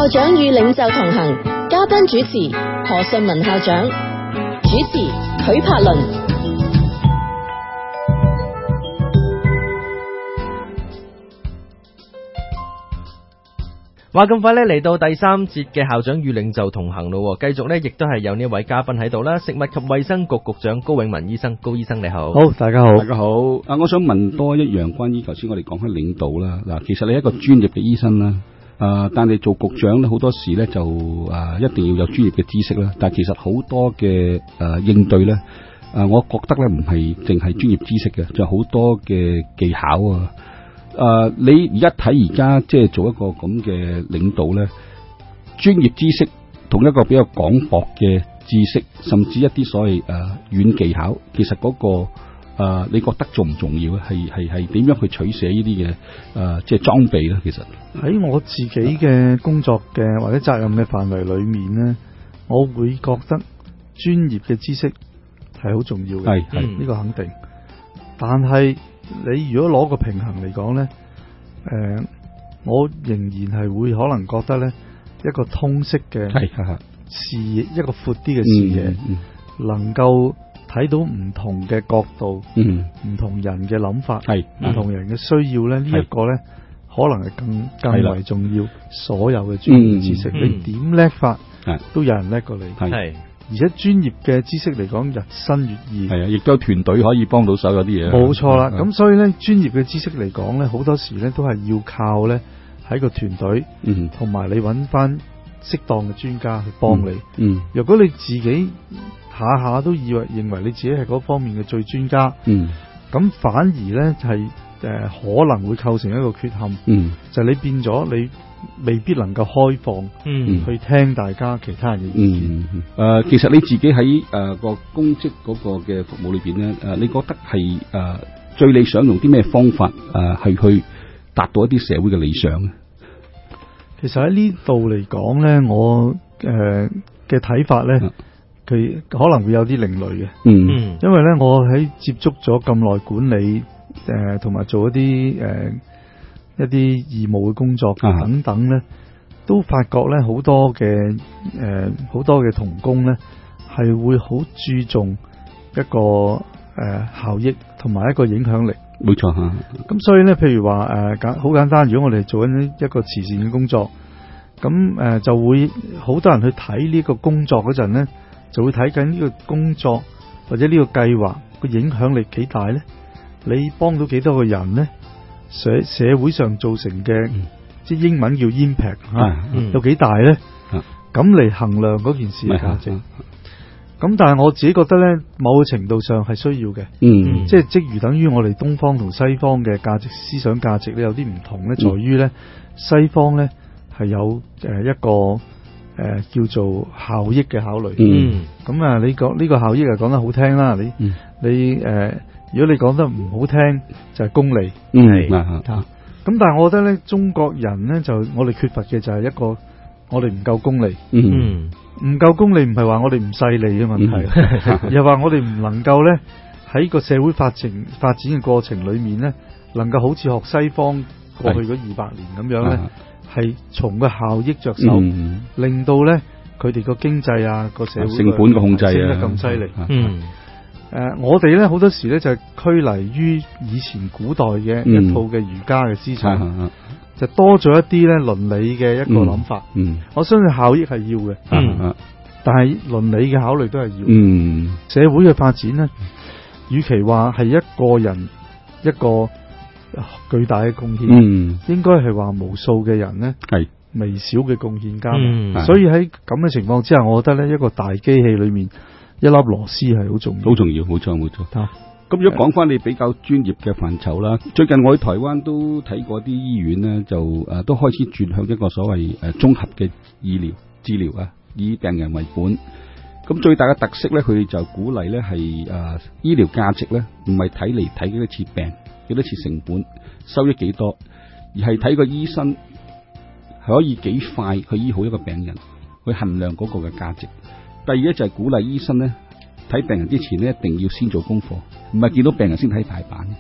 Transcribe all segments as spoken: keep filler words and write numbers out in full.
校長與領袖同行，嘉賓主持何順文校長，主持許柏倫。 話咁快咧嚟到第三節嘅校長與領袖同行咯，繼續咧亦都係有呢位嘉賓喺度啦，食物及衛生局局長高永文醫生，高醫生你好。 好，大家好， 大家好。啊，我想問多一樣關於頭先我哋講開領導啦。嗱，其實你係一個專業嘅醫生啦，啊，但係做局長咧好多時咧就啊一定要有專業嘅知識啦。但係其實好多嘅誒應對咧，啊，我覺得咧唔係淨係專業知識嘅，就好多嘅技巧啊。誒、uh，你而家睇而家即係做一個咁嘅領導咧，專業知識同一個比較廣博嘅知識，甚至一啲所謂誒軟技巧，其實嗰、那個、uh, 你覺得重唔重要咧？係係係點樣去取捨呢啲嘅誒即係裝備咧？其實喺我自己嘅工作嘅或者責任嘅範圍裏面咧，我會覺得專業嘅知識係好重要嘅， 係係呢個肯定。但係你如果攞個平衡嚟講呢，誒、呃，我仍然係會可能覺得呢一個通識嘅視野，一個闊啲嘅視野，嗯嗯、能夠睇到唔同嘅角度，唔、嗯、同人嘅諗法，唔、嗯、同人嘅需要呢，呢、這、一個呢可能係更更為重要。所有嘅專業知識，嗯、你點叻法，都有人叻過你。係。而且專業嘅知識嚟講，日新月異，係啊，亦都有團隊可以幫到手，有啲嘢。冇錯啦，咁所以咧，專業嘅知識嚟講咧，好多時咧都係要靠咧喺個團隊，嗯，同埋你揾翻適當嘅專家去幫你。嗯，如果你自己下下都以為認為你自己係嗰方面嘅最專家，嗯，咁反而咧係誒可能會構成一個缺陷，嗯，就係你變咗你。未必能夠開放，嗯，去聽大家其他人嘅意見。誒、 嗯呃，其實你自己喺誒個公職嗰個嘅服務裏邊咧，誒、呃，你覺得係誒、呃、最理想用啲咩方法誒係、呃、去達到一啲社會嘅理想咧？ 其實喺呢度嚟講咧，我誒嘅睇法咧，佢、啊、可能會有啲另類嘅，嗯，因為咧我喺接觸咗咁耐管理誒，同、呃、埋做一啲誒。呃一啲義務嘅工作等等咧，都發覺咧好多嘅誒好多嘅同工咧係會好注重一個誒、呃、效益同埋一個影響力。 冇錯吓。咁所以咧，譬如話誒簡好簡單，如果我哋做緊一個慈善嘅工作，咁誒、呃、就會好多人去睇呢個工作嗰陣咧，就會睇緊呢個工作或者呢個計劃個影響力幾大咧？你幫到幾多個人咧？社社會上造成嘅、嗯，即係英文叫 impact 吓、啊嗯，有幾大咧？咁、啊、嚟衡量嗰件事嘅價值。咁、啊啊、但係我自己覺得咧，某個程度上係需要嘅。嗯，即係即如等於我哋東方同西方嘅價值思想價值咧有啲唔同咧，在於咧西方咧係有誒一個誒、呃、叫做效益嘅考慮。嗯，咁啊，你講呢個效益係講得好聽啦，你、嗯、你誒。呃如果你講得唔好聽，就係、是、功利。嗯，係啊。咁但係我覺得咧，中國人咧就我哋缺乏嘅就係一個，我哋唔夠功利。嗯，唔夠功利唔係話我哋唔勢利嘅問題，嗯、又話我哋唔能夠咧喺個社會發展發展嘅過程裏面咧，能夠好似學西方過去嗰二百年咁樣咧，係從個效益着手，嗯、令到咧佢哋個經濟啊個社會成本嘅控制啊升得咁犀利。嗯。誒、呃，我哋咧好多時咧就係拘泥於以前古代嘅一套嘅儒家嘅思想，嗯、就多咗一啲咧倫理嘅一個諗法。嗯，我相信效益係要嘅，嗯，但係倫理嘅考慮都係要。嗯，社會嘅發展咧，與其話係一個人一個巨大嘅貢獻，嗯，應該係話無數嘅人咧係微小嘅貢獻加埋。嗯，所以喺咁嘅情況之下，我覺得咧一個大機器裏面。一粒螺絲係好重要， 好重要，冇錯冇錯。咁如果講翻你比較專業嘅範疇啦，最近我喺台灣都睇過啲醫院咧，就誒、呃、都開始轉向一個所謂誒綜合嘅醫療治療啊，以病人為本。咁最大嘅特色咧，佢哋就鼓勵咧係誒醫療價值咧，唔係睇嚟睇幾多次病，幾多次成本，收益幾多，而係睇個醫生係可以幾快去醫好一個病人，去衡量嗰個嘅價值。第二咧就係鼓勵醫生咧睇病人之前咧一定要先做功課，唔係見到病人先睇大板。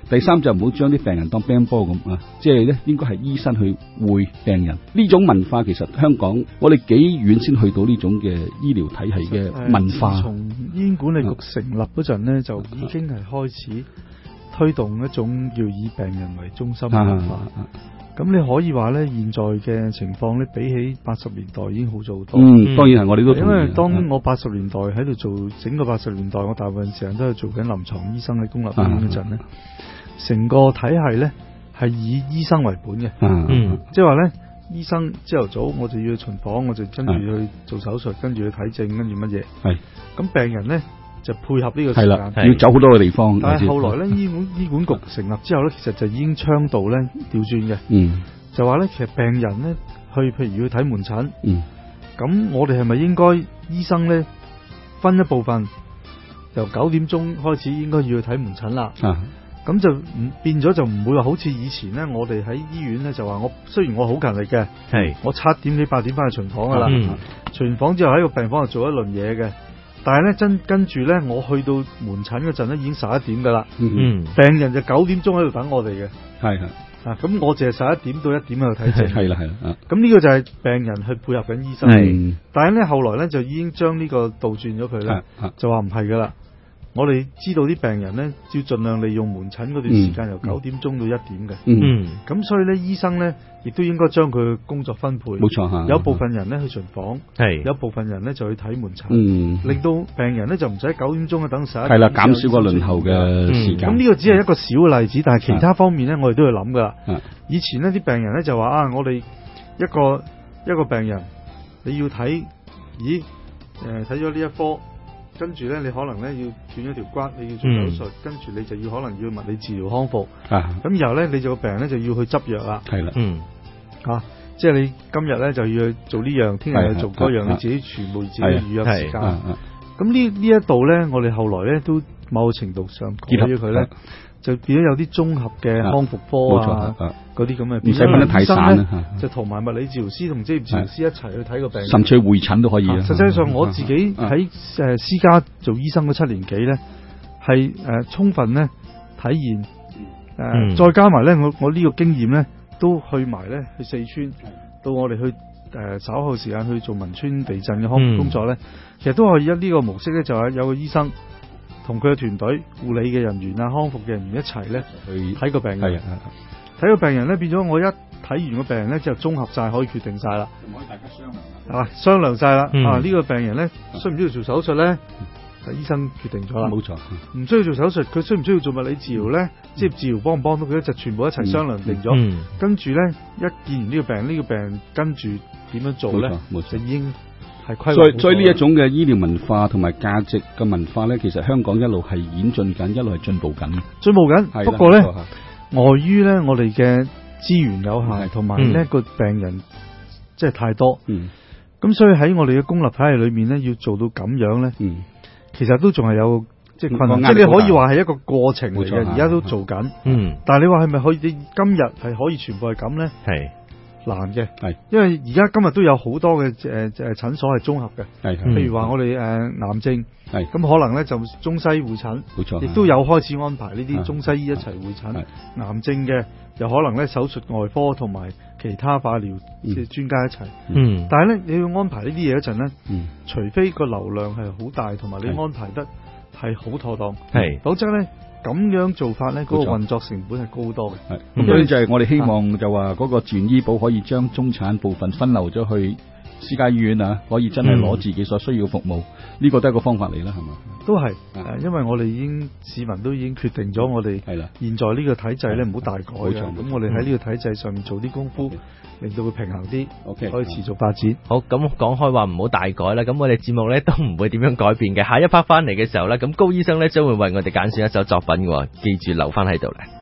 第三就唔好將啲病人當乒乓波咁啊，即係咧應該係醫生去會病人。呢種文化其實香港我哋幾遠先去到呢種嘅醫療體系嘅文化。 從醫院管理局成立嗰陣呢，就已經係開始推動一種叫以病人為中心嘅文化。咁你可以話咧，現在嘅情況咧，比起八十年代已經好咗好多。 嗯，當然係我哋都同意。 因為當我八十年代喺度做整個八十年代，我大部分時間都係做緊臨床醫生喺公立醫院嗰陣咧，成個體系咧係以醫生為本嘅。 嗯， 即係話咧，醫生朝頭早我就要去巡房，我就跟住去做手術，跟住去睇症，跟住乜嘢。係。咁病人咧就配合呢個時間， 要走好多個地方。 但係後來咧，醫管醫管局成立之後咧，其實就已經倡導咧調轉嘅。嗯，就話咧，其實病人咧去譬如要睇門診，嗯，咁我哋係咪應該醫生咧分一部分，由九點鐘開始應該要去睇門診啦。啊，咁就唔變咗就唔會話好似以前咧，我哋喺醫院咧就話我雖然我好勤力嘅，係我七點幾八點翻去巡房噶啦，嗯，巡房之後喺個病房度做一輪嘢嘅。但係咧，真跟住咧，我去到門診嗰陣咧，已經十一點噶啦。嗯，病人就九點鐘喺度等我哋嘅。係係啊，咁我淨係十一點到一點喺度睇症。係啦係啦。咁呢個就係病人去配合緊醫生。係。但係咧，後來咧就已經將呢個倒轉咗佢咧，就話唔係噶啦。我哋知道啲病人咧，要盡量利用門診嗰段時間，由九點鐘到一點嘅。嗯。咁所以咧，醫生咧亦都應該將佢工作分配。冇錯嚇。有部分人咧去巡房，係有部分人咧就去睇門診。嗯。令到病人咧就唔使九點鐘等十一點。係啦，減少個輪候嘅時間。咁呢個只係一個小嘅例子，但係其他方面咧，我哋都要諗噶啦。以前呢啲病人咧就話啊，我哋一個一個病人你要睇，咦誒睇咗呢一科。跟住咧，你可能咧要斷咗條骨，你要做手術，嗯、跟住你就要可能要物理治療康復。啊，咁然後咧，你就個病人咧就要去執藥啦。係啦，嗯，啊，即係你今日咧就要去做呢樣，聽日去做嗰樣，你自己全部自己預約時間。咁呢呢一度咧，我哋後來咧都某程度上改咗佢咧，就變咗有啲綜合嘅康復科啊，嗰啲咁嘅，唔使分得太散啦，就同埋物理治療師同職業治療師一齊去睇個病人， 甚至會診都可以啊。 實際上我自己喺誒私家做醫生嗰七年幾咧，係誒充分咧體驗誒，再加埋咧我我呢個經驗咧，都去埋咧去四川，到我哋去誒稍後時間去做汶川地震嘅康復工作咧，其實都可以一呢個模式咧，就係有個醫生同佢嘅團隊、護理嘅人員啊、康復嘅人員一齊咧去睇個病人，睇個病人咧變咗我一睇完個病人咧就綜合晒可以決定晒啦，唔可以大家商量啊，商量晒啦、嗯、啊呢、呢個病人咧需唔需要做手術咧？係醫生決定咗啦，冇錯。唔需要做手術，佢需唔需要做物理治療咧？即係治療幫唔幫到佢，就全部一齊商量定咗。嗯嗯、跟住咧一見完呢個病人，呢、呢個病人跟住點樣做咧？就已經係規劃。所以所以呢一種嘅醫療文化同埋價值嘅文化咧，其實香港一路係演進緊，一路係進步緊。進步緊，不過咧，礙於咧我哋嘅資源有限，同埋呢個病人即係太多。嗯。咁所以喺我哋嘅公立體系裏面咧，要做到咁樣咧。嗯。其實都仲係有即係困難，即係你可以話係一個過程嚟嘅，而家都做緊。嗯，但係你話係咪可以？你今日係可以全部係咁咧？係難嘅，係因為而家今日都有好多嘅誒誒診所係綜合嘅，係譬如話我哋誒癌症，係咁可能咧就中西會診，冇錯，亦都有開始安排呢啲中西醫一齊會診。癌症嘅又可能咧手術外科同埋其他化療嘅專家一齊，嗯，但係咧你要安排呢啲嘢嗰陣咧，嗯，除非個流量係好大，同埋你安排得係好妥當，係，否則咧咁樣做法咧，嗰個運作成本係高多嘅。係，咁所以就係我哋希望就話嗰個自願醫保可以將中產部分分流咗去私家醫院啊，可以真係攞自己所需要嘅服務，呢、嗯、個都係一個方法嚟啦，係嘛？都係，誒，因為我哋已經市民都已經決定咗，我哋係啦，現在呢個體制咧唔好大改嘅，咁我哋喺呢個體制上面做啲功夫，令到佢平衡啲 ，OK，可以持續發展。 好，咁講開話唔好大改啦，咁我哋節目咧都唔會點樣改變嘅。下一 part 翻嚟嘅時候咧，咁高醫生咧將會為我哋揀選一首作品嘅，記住留翻喺度咧。